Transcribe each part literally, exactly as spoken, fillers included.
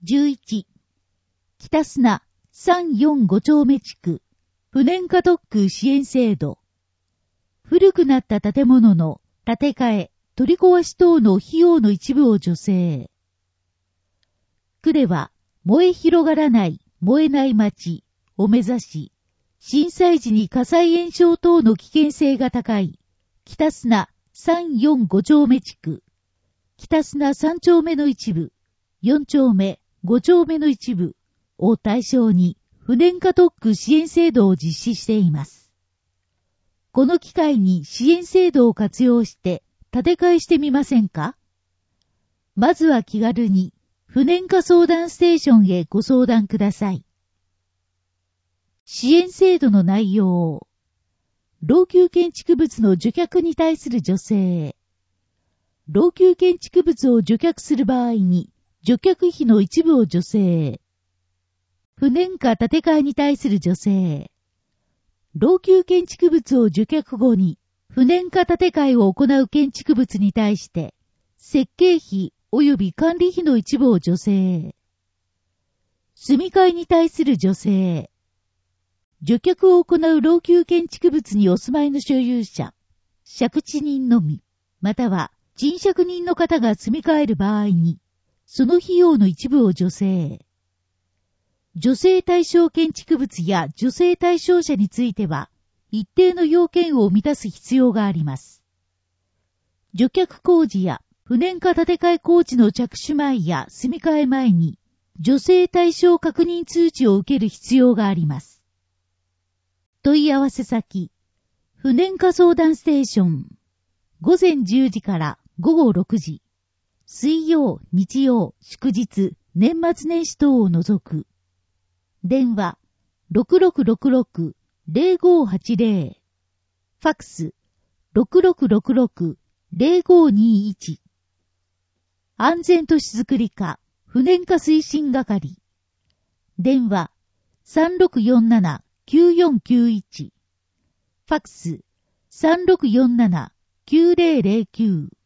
じゅういち、北砂さんよんご丁目地区、不燃化特区支援制度。古くなった建物の建て替え、取り壊し等の費用の一部を助成。区では、燃え広がらない、燃えない町を目指し、震災時に火災延焼等の危険性が高い、北砂さんよんご丁目地区、北砂さん丁目の一部、よん丁目、ご丁目の一部を対象に不燃化特区支援制度を実施しています。この機会に支援制度を活用して建て替えしてみませんか？まずは気軽に不燃化相談ステーションへご相談ください。支援制度の内容。老朽建築物の除却に対する助成。老朽建築物を除却する場合に、除却費の一部を助成。不燃化建て替えに対する助成。老朽建築物を除却後に、不燃化建て替えを行う建築物に対して、設計費及び管理費の一部を助成。住み替えに対する助成。除却を行う老朽建築物にお住まいの所有者、借地人のみ、または賃借人の方が住み替える場合に、その費用の一部を助成。助成対象建築物や助成対象者については、一定の要件を満たす必要があります。除却工事や不燃化建て替え工事の着手前や住み替え前に、助成対象確認通知を受ける必要があります。問い合わせ先、不燃化相談ステーション、午前じゅうじから午後ろくじ、水曜、日曜、祝日、年末年始等を除く。電話、ろくろくろくろく ゼロごはちゼロ。ファックス、ろくろくろくろく ゼロごにいち。安全都市づくり課、不燃化推進係。電話、さんろくよんなな きゅうよんきゅういち。ファックス、さんろくよんなな きゅうゼロゼロきゅう。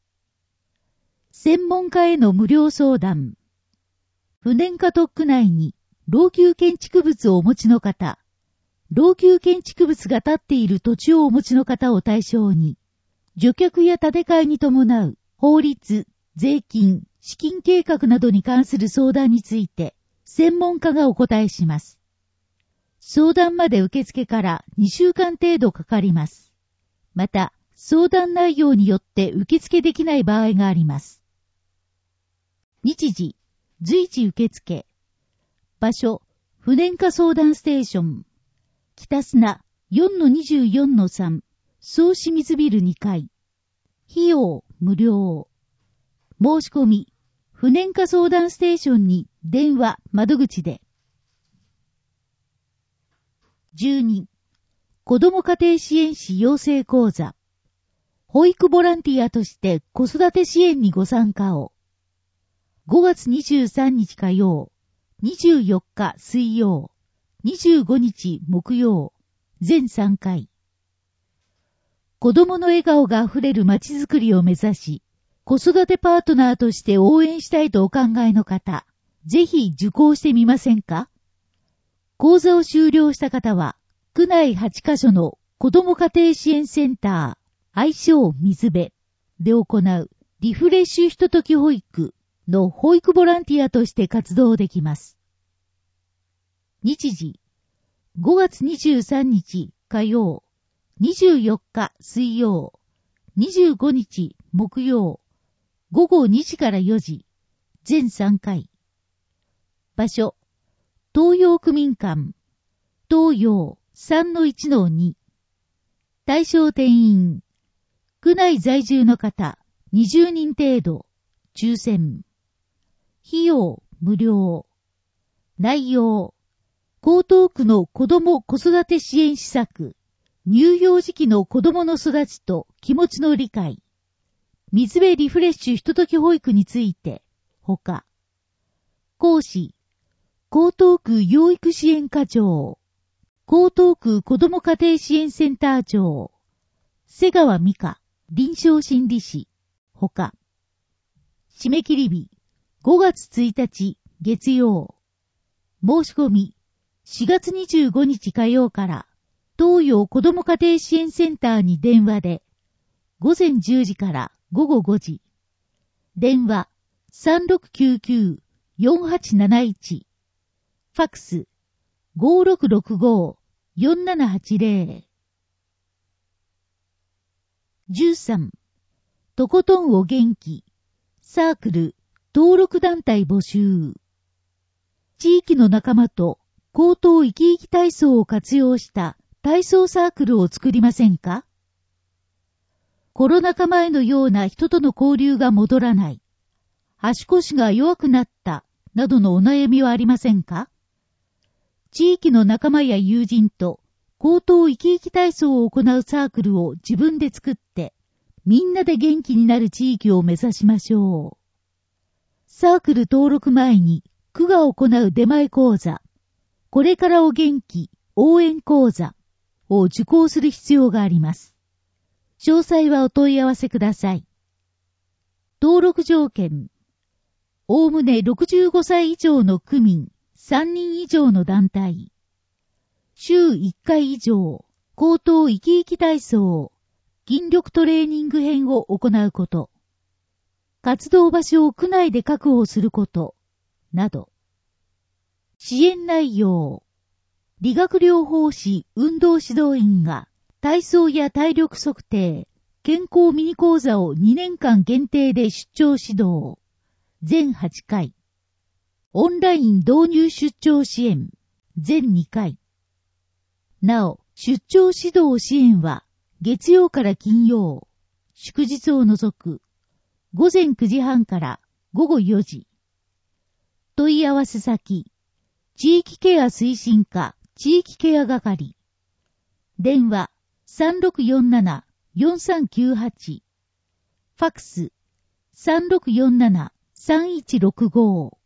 専門家への無料相談。不燃化特区内に老朽建築物をお持ちの方、老朽建築物が建っている土地をお持ちの方を対象に、除却や建て替えに伴う法律、税金、資金計画などに関する相談について、専門家がお答えします。相談まで受付からにしゅうかん程度かかります。また、相談内容によって受付できない場合があります。日時、随時受付。場所、不燃化相談ステーション。北砂 よんのにじゅうよんのさん、総清水ビルにかい。費用、無料。申し込み、不燃化相談ステーションに電話、窓口で。じゅうに、子ども家庭支援士養成講座。保育ボランティアとして子育て支援にご参加を。ごがつにじゅうさんにち火曜、にじゅうよっか水曜、にじゅうごにち木曜、全さんかい。子供の笑顔があふれる街づくりを目指し、子育てパートナーとして応援したいとお考えの方、ぜひ受講してみませんか？講座を修了した方は、区内はちカ所の子ども家庭支援センター、愛称水辺で行うリフレッシュひととき保育の保育ボランティアとして活動できます。日時、ごがつにじゅうさんにち火曜、にじゅうよっか水曜、にじゅうごにち木曜、ごごにじからよじ、全さんかい。場所、東洋区民館、東洋 さんのいちのに。対象定員、区内在住の方にじゅうにん程度、抽選。費用無料。内容、江東区の子ども子育て支援施策、乳幼児期の子どもの育ちと気持ちの理解、水辺リフレッシュひととき保育について、ほか。講師、江東区養育支援課長、江東区子ども家庭支援センター長、瀬川美香、臨床心理士、ほか。締め切り日、ごがつついたち月曜。申し込み、しがつにじゅうごにち火曜から、東洋子ども家庭支援センターに電話で、ごぜんじゅうじからごごごじ。電話 さんろくきゅうきゅうよんはちなないち。ファックス ごろくろくごよんななはちぜろ。じゅうさん. とことんお元気。サークル、登録団体募集。地域の仲間と高等生き生き体操を活用した体操サークルを作りませんか？コロナ禍前のような人との交流が戻らない。足腰が弱くなったなどのお悩みはありませんか？地域の仲間や友人と高等生き生き体操を行うサークルを自分で作って、みんなで元気になる地域を目指しましょう。サークル登録前に区が行う出前講座、これからお元気応援講座を受講する必要があります。詳細はお問い合わせください。登録条件。おおむねろくじゅうごさい以上の区民さんにん以上の団体。週いっかい以上、高等生き生き体操、筋力トレーニング編を行うこと。活動場所を区内で確保すること、など。支援内容。理学療法士運動指導員が体操や体力測定、健康ミニ講座をにねんかん限定で出張指導。全はちかい。オンライン導入出張支援。全にかい。なお、出張指導支援は月曜から金曜、祝日を除く、ごぜんくじはんからごごよじ。問い合わせ先、地域ケア推進課地域ケア係。電話 さんろくよんななよんさんきゅうはち。ファックス さんろくよんななさんいちろくご。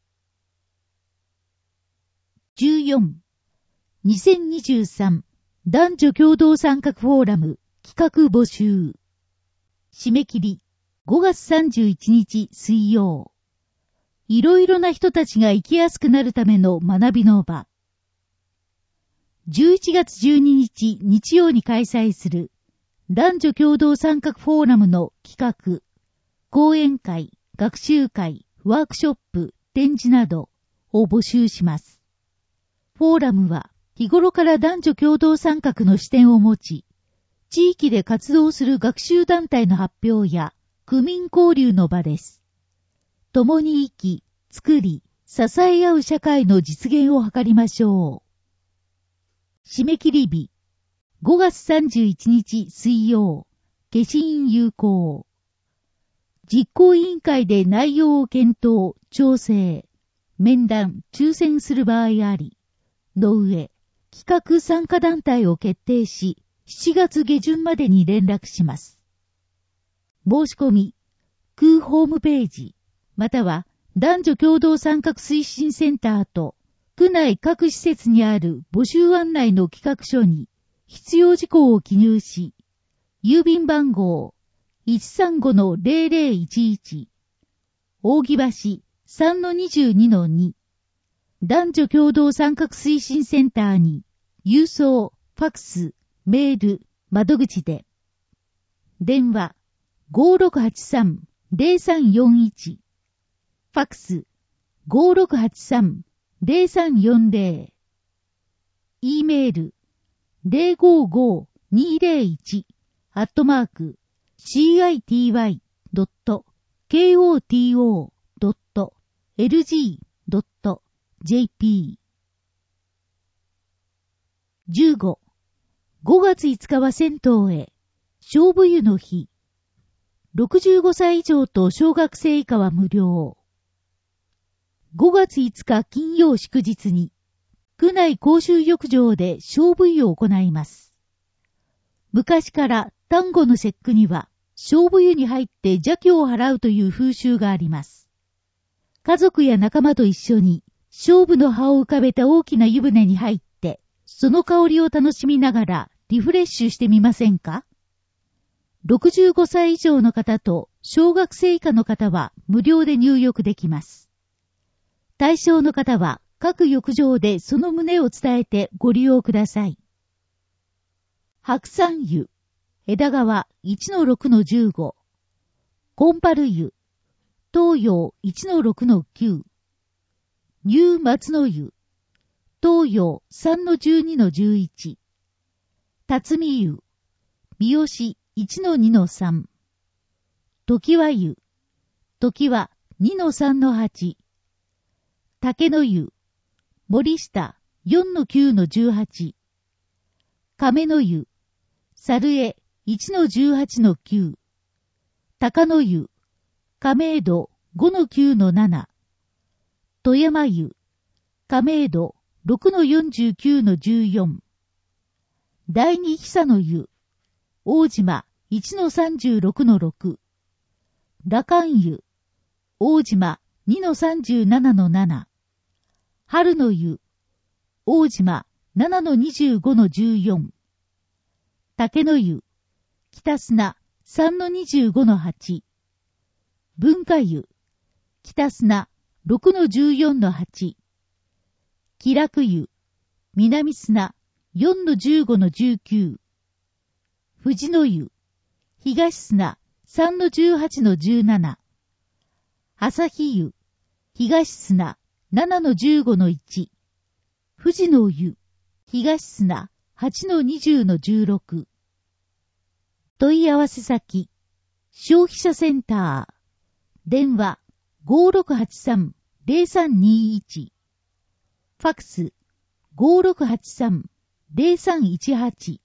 じゅうよん. にせんにじゅうさん男女共同参画フォーラム企画募集。締め切りごがつさんじゅういちにち水曜。いろいろな人たちが生きやすくなるための学びの場。じゅういちがつじゅうににち日曜に開催する男女共同参画フォーラムの企画、講演会、学習会、ワークショップ、展示などを募集します。フォーラムは日頃から男女共同参画の視点を持ち、地域で活動する学習団体の発表や区民交流の場です。共に生き、作り、支え合う社会の実現を図りましょう。締め切り日、ごがつさんじゅういちにち水曜、消印有効。実行委員会で内容を検討、調整、面談、抽選する場合あり、の上、企画参加団体を決定し、しちがつげじゅんまでに連絡します。申し込み、区ホームページ、または男女共同参画推進センターと、区内各施設にある募集案内の企画書に必要事項を記入し、郵便番号 いちさんごのぜろぜろいちいち、扇橋 さんのにじゅうにのに、男女共同参画推進センターに郵送、ファックス、メール、窓口で。電話 ごろくはちさんぜろさんよんいち、ファックス ごろくはちさんぜろさんよんぜろ。E メール ぜろごごにぜろいち アットマーク シーアイティーワイドットケーオーティーオードットエルジードットジェーピー。 じゅうご. ごがついつかは銭湯へ勝負湯の日。ろくじゅうごさい以上と小学生以下は無料。ごがついつか金曜祝日に、区内公衆浴場で勝負湯を行います。昔から端午の節句には、勝負湯に入って邪気を払うという風習があります。家族や仲間と一緒に、勝負の葉を浮かべた大きな湯船に入って、その香りを楽しみながらリフレッシュしてみませんか？ろくじゅうごさい以上の方と小学生以下の方は無料で入浴できます。 対象の方は各浴場でその旨を伝えてご利用ください。白山湯、枝川 いちのろくのじゅうご、コンパル湯、東洋 いちのろくのきゅう、ニュー松の湯、東洋 さんのじゅうにのじゅういち、辰巳湯、三好 いちのにのさん、時和湯、時和 にのさんのはち、竹の湯、森下 よんのきゅうのじゅうはち、亀の湯、猿江 いちのじゅうはちのきゅう、高野湯、亀戸 ごのきゅうのなな、富山湯、亀戸 ろくのよんじゅうきゅうのじゅうよん、第二久の湯、大島 いちのさんじゅうろくのろく、羅漢湯、大島 にのさんじゅうななのなな、春の湯、大島 ななのにじゅうごのじゅうよん、竹の湯、北砂 さんのにじゅうごのはち、文化湯、北砂 ろくのじゅうよんのはち、気楽湯、南砂 よんのじゅうごのじゅうきゅう、富士の湯、東砂 さんのじゅうはちのじゅうなな、旭湯、東砂 ななのじゅうごのいち、富士の湯、東砂 はちのにじゅうのじゅうろく。問い合わせ先、消費者センター、電話 ごーろくはちさんのぜろさんにいち、ファックス ごーろくはちさんのぜろさんいちはち。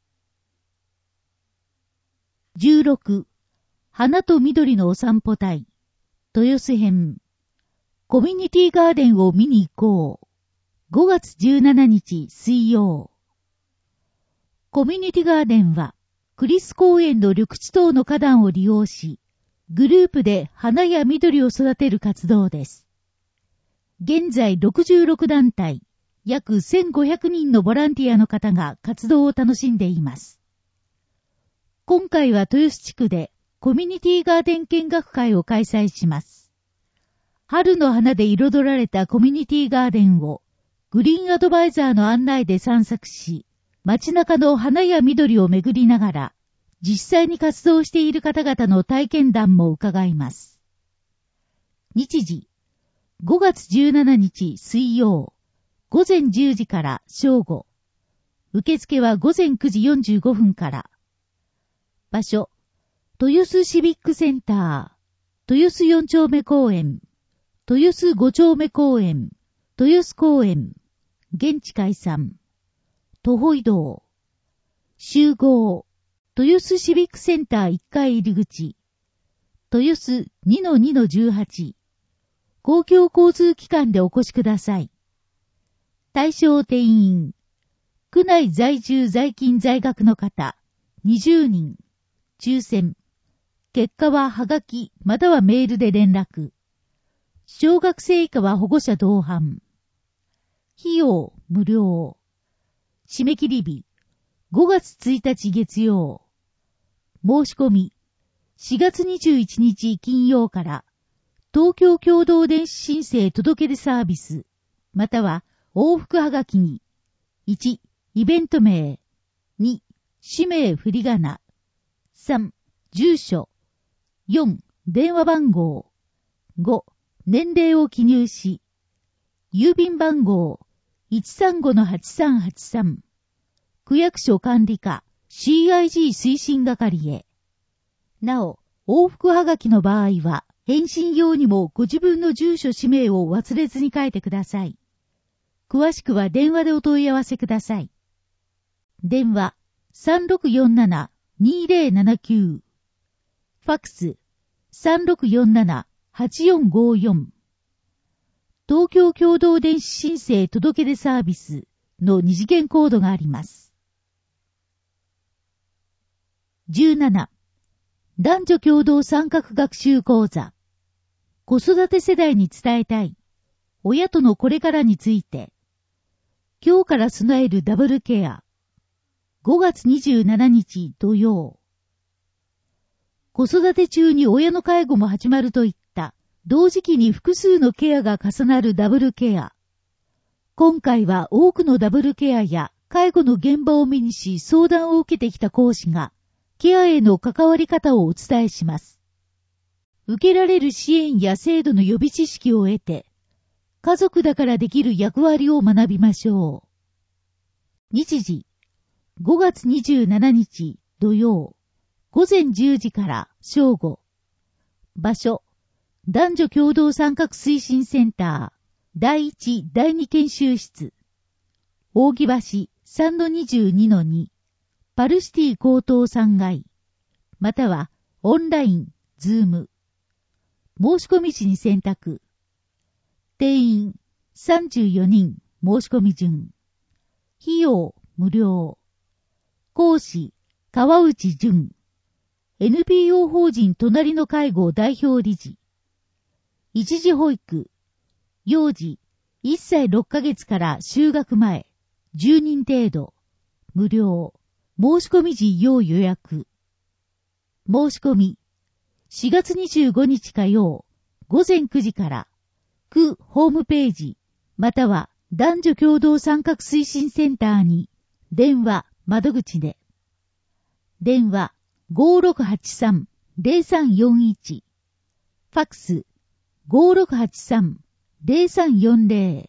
じゅうろく、花と緑のお散歩隊、豊洲編。コミュニティガーデンを見に行こう。ごがつじゅうしちにち水曜。コミュニティガーデンは、クリス公園の緑地等の花壇を利用し、グループで花や緑を育てる活動です。現在ろくじゅうろくだんたい、約せんごひゃくにんのボランティアの方が活動を楽しんでいます。今回は豊洲地区でコミュニティガーデン見学会を開催します。春の花で彩られたコミュニティガーデンをグリーンアドバイザーの案内で散策し、街中の花や緑を巡りながら、実際に活動している方々の体験談も伺います。日時、ごがつじゅうしちにち水曜、ごぜんじゅうじから正午。受付はごぜんくじよんじゅうごふんから。場所、豊洲シビックセンター、豊洲よんちょうめ公園、豊洲ごちょうめ公園、豊洲公園、現地解散。徒歩移動。集合。豊洲シビックセンターいっかい入り口。豊洲 にのにのじゅうはち。公共交通機関でお越しください。対象定員。区内在住在勤在学の方、にじゅうにん。抽選。結果ははがきまたはメールで連絡。小学生以下は保護者同伴。費用無料。締め切り日、ごがつついたち月曜。申し込み、しがつにじゅういちにち金曜から、東京共同電子申請届出サービス、または往復はがきに、いち、イベント名、に、氏名振り仮名、さん、住所、よん、電話番号、ご、年齢を記入し、郵便番号、いちさんごのはちさんはちさん、区役所管理課 シーアイジー 推進係へ。なお、往復はがきの場合は、返信用にもご自分の住所氏名を忘れずに書いてください。詳しくは電話でお問い合わせください。電話 さんろくよんななにぜろななきゅう。ファックス さんろくよんななはちよんごよん。東京共同電子申請届出サービスの二次元コードがあります。じゅうなな. 男女共同参画学習講座。子育て世代に伝えたい。親とのこれからについて。今日から備えるダブルケア。ごがつにじゅうしちにち土曜。子育て中に親の介護も始まるといった同時期に複数のケアが重なるダブルケア。今回は多くのダブルケアや介護の現場を目にし相談を受けてきた講師が、ケアへの関わり方をお伝えします。受けられる支援や制度の予備知識を得て、家族だからできる役割を学びましょう。日時、ごがつにじゅうしちにち土曜、ごぜんじゅうじから正午。場所、男女共同参画推進センター、だいいち、だいに研修室。扇橋 さんのにじゅうにのに、パルシティ高等さん階。または、オンライン、ズーム。申し込み時に選択。定員、さんじゅうよにん、申し込み順。費用、無料。講師、川内淳。エヌピーオー 法人隣の介護代表理事。一時保育。幼児、いっさいろっかげつから就学前、じゅうにん程度。無料。申し込み時要予約。申し込み。しがつにじゅうごにち火曜、ごぜんくじから、区ホームページ、または男女共同参画推進センターに、電話、窓口で。電話、ごーろくはちさん、ぜろさんよんいち。ファックス、ごーろくはちさん、ぜろさんよんぜろ。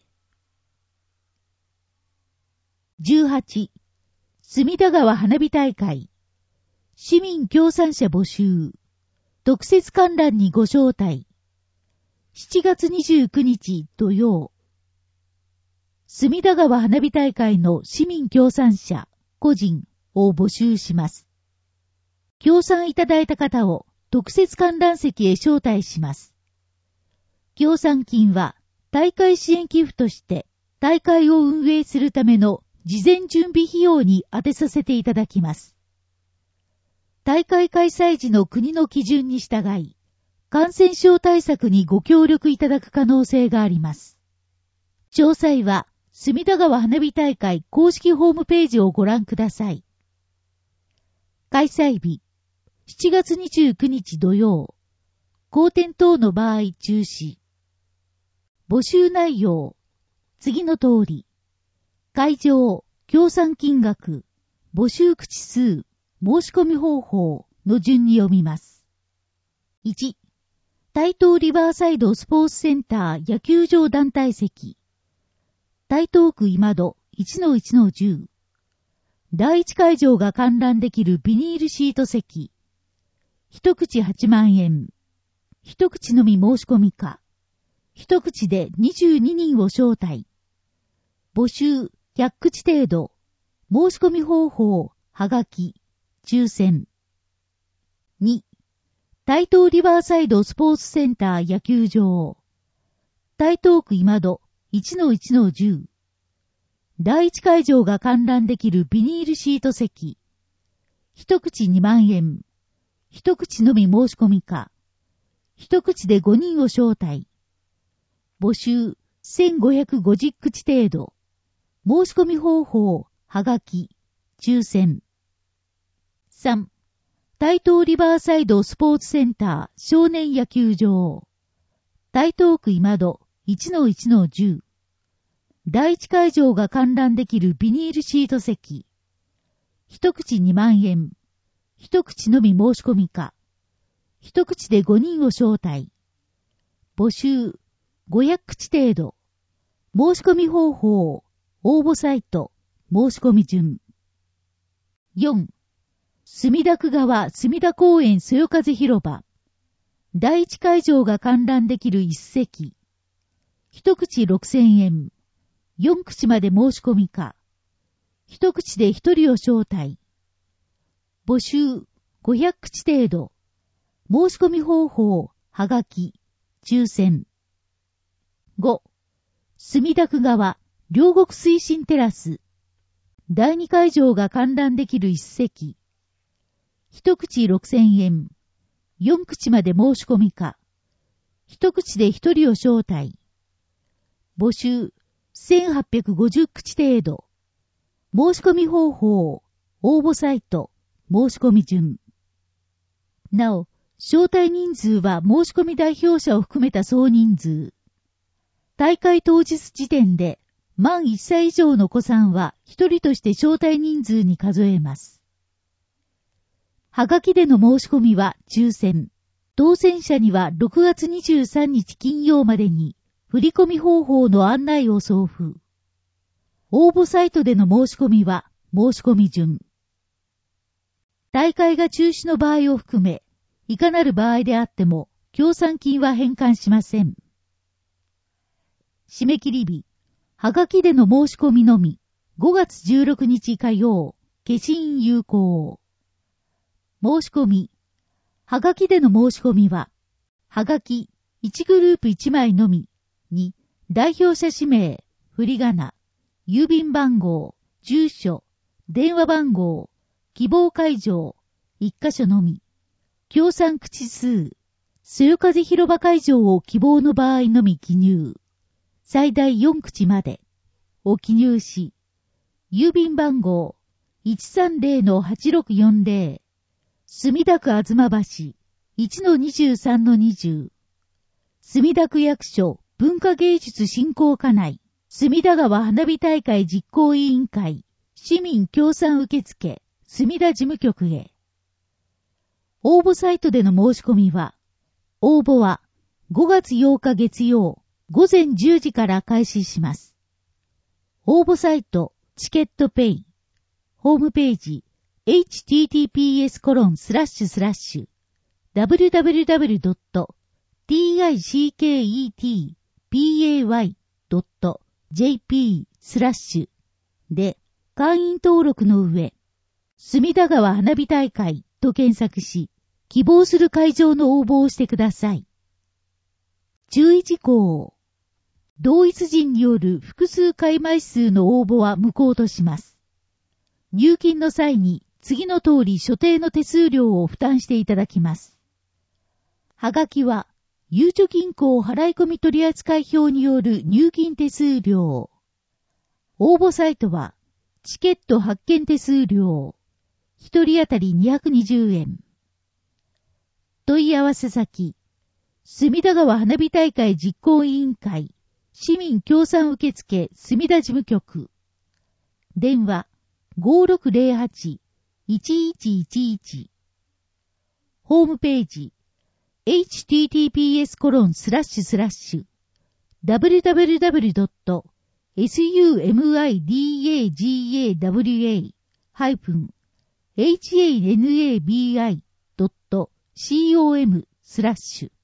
じゅうはち、隅田川花火大会。市民協賛者募集。特設観覧にご招待。しちがつにじゅうくにち土曜。隅田川花火大会の市民協賛者、個人を募集します。協賛いただいた方を特設観覧席へ招待します。協賛金は大会支援寄付として大会を運営するための事前準備費用に充てさせていただきます。大会開催時の国の基準に従い、感染症対策にご協力いただく可能性があります。詳細は、隅田川花火大会公式ホームページをご覧ください。開催日、しちがつにじゅうくにち土曜、公展等の場合中止。募集内容、次の通り。会場、協賛金額、募集口数、申し込み方法の順に読みます。いち、台東リバーサイドスポーツセンター野球場団体席。台東区今戸 いちのいちのじゅう。第一会場が観覧できるビニールシート席。一口はちまんえん。一口のみ申し込みか。一口でにじゅうににんを招待。募集ひゃく口程度。申し込み方法、はがき。抽選。に、台東リバーサイドスポーツセンター野球場。台東区今戸 いちのいちのじゅう。第一会場が観覧できるビニールシート席。一口にまんえん。一口のみ申し込みか。一口でごにんを招待。募集せんごひゃくごじゅう口程度。申し込み方法、はがき。抽選。さん、台東リバーサイドスポーツセンター少年野球場。台東区今戸 いちのいちのじゅう。第一会場が観覧できるビニールシート席。一口にまんえん。一口のみ申し込みか。一口でごにんを招待。募集ごひゃく口程度。申し込み方法、応募サイト、申し込み順。よん、墨田区側墨田公園そよ風広場。第一会場が観覧できる一席。一口ろくせんえん。四口まで申し込みか。一口で一人を招待。募集ごひゃく口程度。申し込み方法、はがき、抽選。ご、墨田区側両国推進テラス。第二会場が観覧できる一席。一口ろくせんえん。四口まで申し込みか。一口で一人を招待。募集せんはっぴゃくごじゅう口程度。申し込み方法、応募サイト、申し込み順。なお、 招待人数は申し込み代表者を含めた総人数。大会当日時点で、満いっさい以上の子さんは一人として招待人数に数えます。はがきでの申し込みは抽選。当選者にはろくがつにじゅうさんにち金曜までに、振込方法の案内を送付。応募サイトでの申し込みは申し込み順。大会が中止の場合を含め、いかなる場合であっても、協賛金は返還しません。締め切り日、はがきでの申し込みのみ、ごがつじゅうろくにち火曜、消印有効。申し込み、はがきでの申し込みは、はがきいちグループいちまいのみに、代表者氏名、振り仮名、郵便番号、住所、電話番号、希望会場、いっかしょのみ、協賛口数、そよ風広場会場を希望の場合のみ記入。最大よん口までを記入し、郵便番号 いちさんぜろのはちろくよんぜろ、墨田区吾妻橋 いちのにじゅうさんのにじゅう、墨田区役所文化芸術振興課内、隅田川花火大会実行委員会、市民協賛受付、墨田事務局へ。応募サイトでの申し込みは、応募はごがつようか月曜、ごぜんじゅうじから開始します。応募サイト、チケットペイ。ホームページ、エイチティーティーピーエスコロンスラッシュスラッシュダブリューダブリューダブリュードットティーアイシーケーイーティーピーエーワイドットジェーピー スラッシュで会員登録の上、隅田川花火大会と検索し、希望する会場の応募をしてください。注意事項。同一人による複数回枚数の応募は無効とします。入金の際に次の通り所定の手数料を負担していただきます。はがきは、ゆうちょ銀行払込取扱表による入金手数料。応募サイトは、チケット発券手数料。一人当たりにひゃくにじゅうえん。問い合わせ先、隅田川花火大会実行委員会、市民協賛受付墨田事務局。電話 ごーろくぜろはち いちいちいちいち。ホームページ エイチティーティーピーエスコロンスラッシュスラッシュダブリューダブリューダブリュードットエスユーエムアイディーエージーエーダブリューエーハイフンエイチエーエヌエービーアイドットコムスラッシュ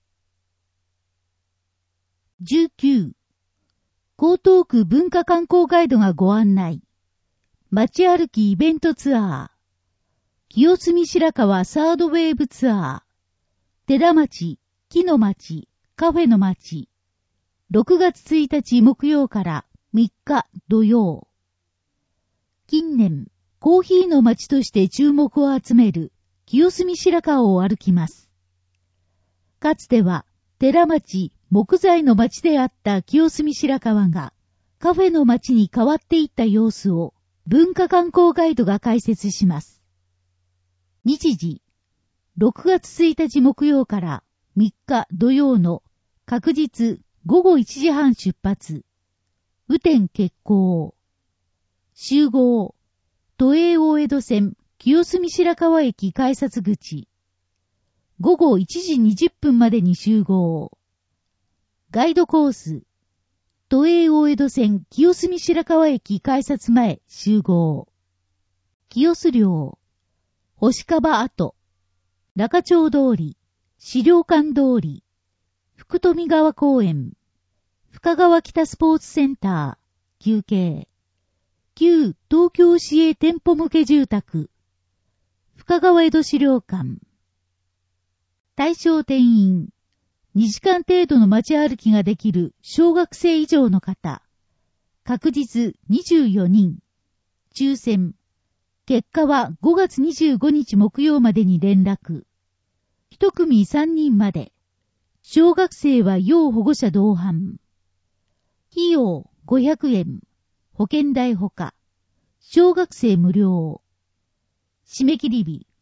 じゅうきゅう。江東区文化観光ガイドがご案内。街歩きイベントツアー。清澄白河サードウェーブツアー。寺町、木の町、カフェの町。ろくがつついたち木曜からみっか土曜。近年、コーヒーの街として注目を集める清澄白河を歩きます。かつては、寺町、木材の町であった清澄白河がカフェの町に変わっていった様子を文化観光ガイドが解説します。日時、ろくがつついたち木曜からみっか土曜の確実ごごいちじはん出発。雨天決行。集合。都営大江戸線清澄白河駅改札口。ごごいちじにじゅっぷんまでに集合。ガイドコース。都営大江戸線清澄白河駅改札前集合。清須寮。星川跡。中町通り。資料館通り。福富川公園。深川北スポーツセンター。休憩。旧東京市営店舗向け住宅。深川江戸資料館。対象定員。にじかん程度の街歩きができる小学生以上の方。確実にじゅうよにん。抽選。結果はごがつにじゅうごにち木曜までに連絡。一組さんにんまで。小学生は要保護者同伴。費用ごひゃくえん。保険代ほか。小学生無料。締め切り日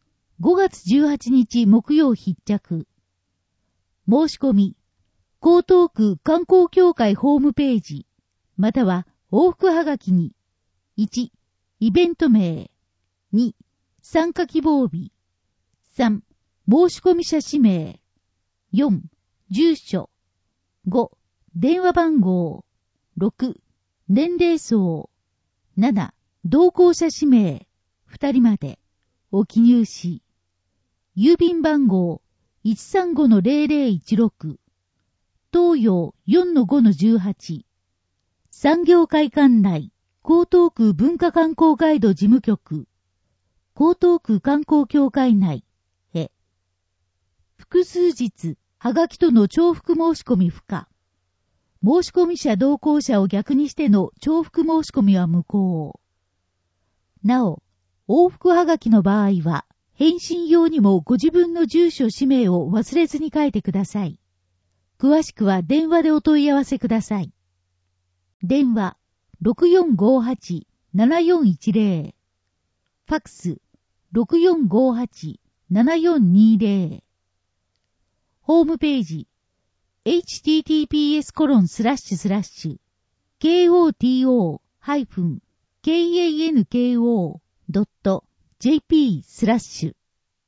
ごがつじゅうはちにち木曜必着。申し込み、江東区観光協会ホームページ、または往復はがきに、いち、イベント名、に、参加希望日、さん、申し込み者氏名、よん、住所、ご、電話番号、ろく、年齢層、なな、同行者氏名、ふたりまで、お記入し、郵便番号 いちさんごのゼロゼロいちろく、東洋 よんのごのじゅうはち、産業会館内、江東区文化観光ガイド事務局、江東区観光協会内へ。複数日、はがきとの重複申し込み不可。申し込み者同行者を逆にしての重複申し込みは無効。なお、往復はがきの場合は、返信用にもご自分の住所氏名を忘れずに書いてください。詳しくは電話でお問い合わせください。電話 ろくよんごはちななよんいちゼロ、ファックス ろくよんごはちななよんにゼロ、ホームページ エイチティーティーピーエスコロンスラッシュスラッシュケーオーティーオーハイフンケーエーエヌケーオードットジェーピー スラッシュ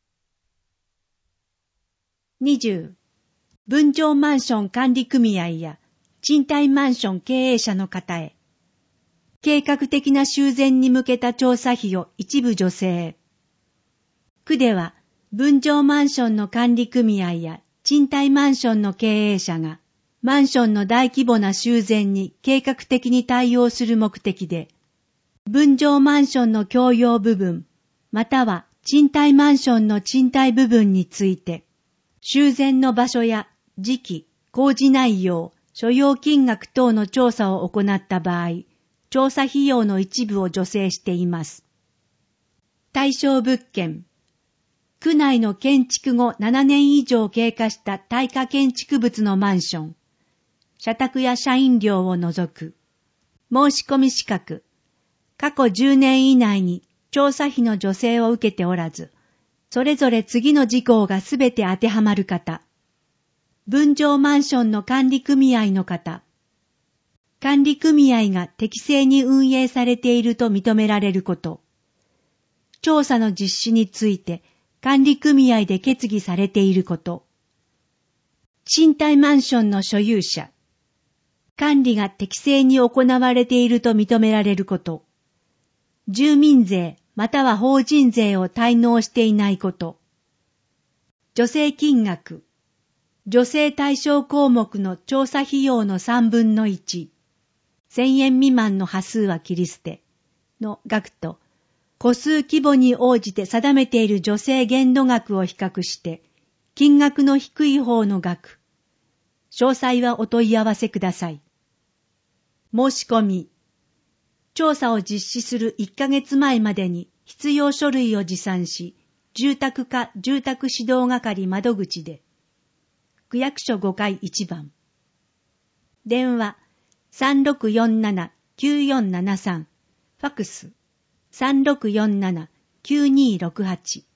にじゅう分譲マンション管理組合や賃貸マンション経営者の方へ計画的な修繕に向けた調査費を一部助成。区では分譲マンションの管理組合や賃貸マンションの経営者がマンションの大規模な修繕に計画的に対応する目的で分譲マンションの共用部分または賃貸マンションの賃貸部分について修繕の場所や時期、工事内容、所要金額等の調査を行った場合、調査費用の一部を助成しています。対象物件、区内の建築後ななねん以上経過した耐火建築物のマンション、社宅や社員寮を除く、申し込み資格、過去じゅうねん以内に調査費の助成を受けておらず、それぞれ次の事項がすべて当てはまる方、分譲マンションの管理組合の方、管理組合が適正に運営されていると認められること、調査の実施について管理組合で決議されていること、賃貸マンションの所有者、管理が適正に行われていると認められること、住民税または法人税を滞納していないこと、助成金額、助成対象項目の調査費用のさんぶんのいち、せんえん未満の端数は切り捨ての額と、個数規模に応じて定めている助成限度額を比較して、金額の低い方の額、詳細はお問い合わせください。申し込み、調査を実施するいっかげつまえまでに必要書類を持参し、住宅課住宅指導係窓口で、区役所ごかいいちばん。電話 さんろくよんななきゅうよんななさん、ファックス さんろくよんななきゅうにろくはち。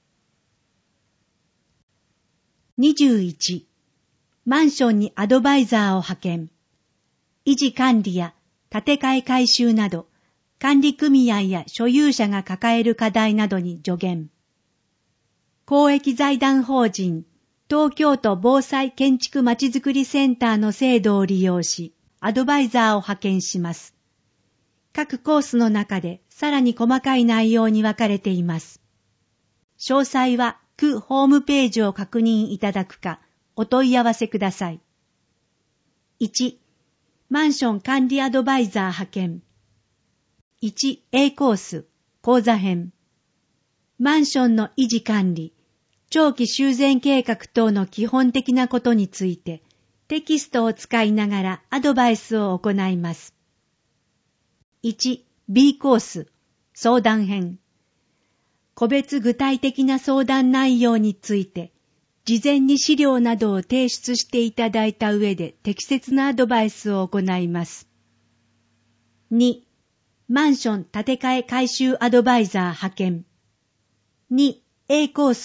にじゅういちマンションにアドバイザーを派遣。維持管理や建て替え改修など、管理組合や所有者が抱える課題などに助言。公益財団法人東京都防災建築まちづくりセンターの制度を利用し、アドバイザーを派遣します。各コースの中でさらに細かい内容に分かれています。詳細は区ホームページを確認いただくか、お問い合わせください。いち、マンション管理アドバイザー派遣。いちエー コース、講座編。マンションの維持管理、長期修繕計画等の基本的なことについて、テキストを使いながらアドバイスを行います。いちビー コース、相談編。個別具体的な相談内容について、事前に資料などを提出していただいた上で適切なアドバイスを行います。にマンション建て替え改修アドバイザー派遣。にエー コース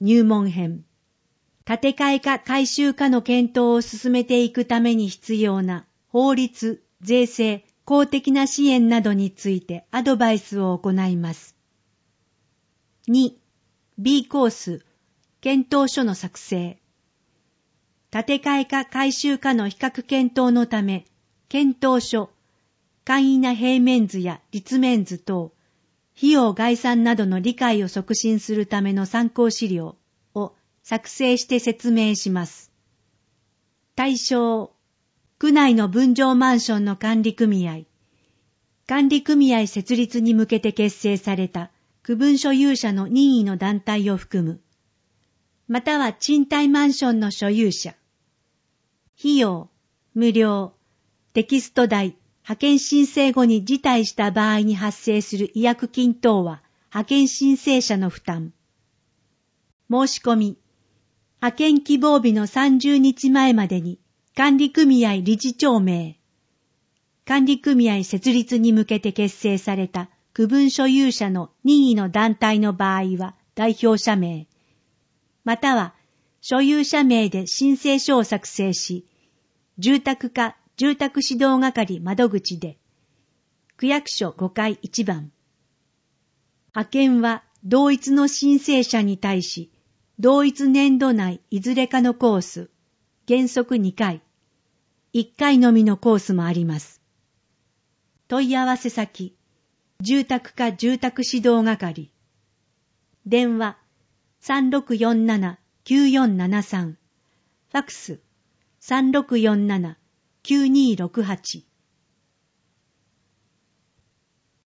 入門編。建て替えか改修かの検討を進めていくために必要な法律、税制、公的な支援などについてアドバイスを行います。に、B コース、検討書の作成。建て替えか改修かの比較検討のため、検討書、簡易な平面図や立面図等、費用概算などの理解を促進するための参考資料を作成して説明します。対象、区内の分譲マンションの管理組合、管理組合設立に向けて結成された区分所有者の任意の団体を含む、または賃貸マンションの所有者、費用、無料、テキスト代、派遣申請後に辞退した場合に発生する違約金等は派遣申請者の負担。申し込み、派遣希望日のさんじゅうにちまえまでに管理組合理事長名、管理組合設立に向けて結成された区分所有者の任意の団体の場合は代表者名、または所有者名で申請書を作成し、住宅課住宅指導係窓口で、区役所ごかいいちばん。派遣は同一の申請者に対し、同一年度内いずれかのコース、原則にかい、いっかいのみのコースもあります。問い合わせ先、住宅課住宅指導係。電話、さんろくよんななきゅうよんななさん。ファクス、さんろくよんななきゅうにろくはち。